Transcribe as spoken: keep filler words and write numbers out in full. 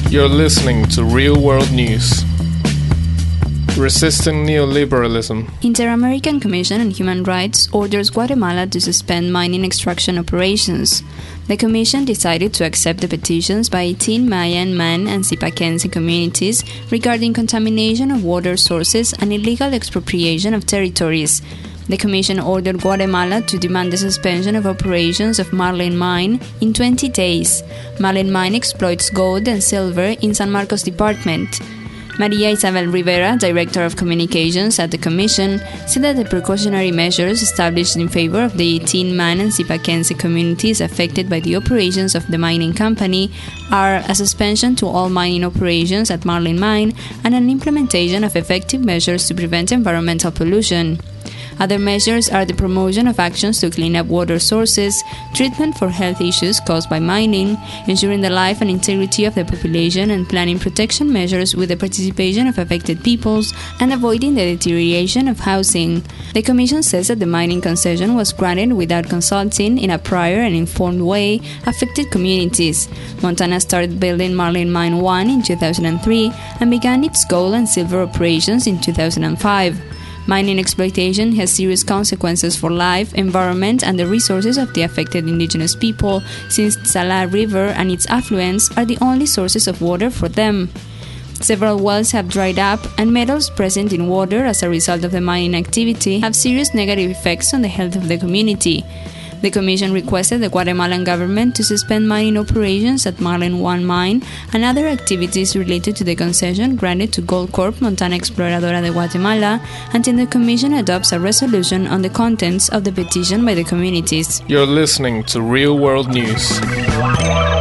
You're listening to Real World News. Resisting neoliberalism. Inter-American Commission on Human Rights orders Guatemala to suspend mining extraction operations. The Commission decided to accept the petitions by eighteen Mayan, Man, and Zipaquense communities regarding contamination of water sources and illegal expropriation of territories. The Commission ordered Guatemala to demand the suspension of operations of Marlin Mine in twenty days. Marlin Mine exploits gold and silver in San Marcos Department. Maria Isabel Rivera, Director of Communications at the Commission, said that the precautionary measures established in favor of the eighteen Man and Zipaquense communities affected by the operations of the mining company are a suspension to all mining operations at Marlin Mine and an implementation of effective measures to prevent environmental pollution. Other measures are the promotion of actions to clean up water sources, treatment for health issues caused by mining, ensuring the life and integrity of the population and planning protection measures with the participation of affected peoples, and avoiding the deterioration of housing. The Commission says that the mining concession was granted without consulting, in a prior and informed way, affected communities. Montana started building Marlin Mine one in two thousand three and began its gold and silver operations in two thousand five. Mining exploitation has serious consequences for life, environment, and the resources of the affected indigenous people, since Salar River and its affluents are the only sources of water for them. Several wells have dried up, and metals present in water as a result of the mining activity have serious negative effects on the health of the community. The Commission requested the Guatemalan government to suspend mining operations at Marlin one mine and other activities related to the concession granted to Goldcorp Montana Exploradora de Guatemala until the Commission adopts a resolution on the contents of the petition by the communities. You're listening to Real World News.